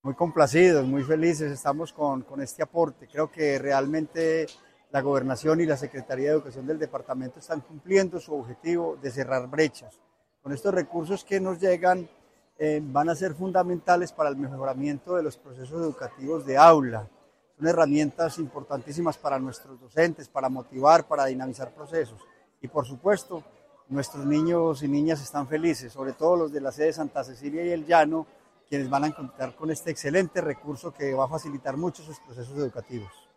Muy complacidos, muy felices estamos con este aporte. Creo que realmente la Gobernación y la Secretaría de Educación del departamento están cumpliendo su objetivo de cerrar brechas. Con estos recursos que nos llegan van a ser fundamentales para el mejoramiento de los procesos educativos de aula. Son herramientas importantísimas para nuestros docentes, para motivar, para dinamizar procesos. Y por supuesto, nuestros niños y niñas están felices, sobre todo los de la sede Santa Cecilia y el Llano, quienes van a contar con este excelente recurso que va a facilitar mucho sus procesos educativos.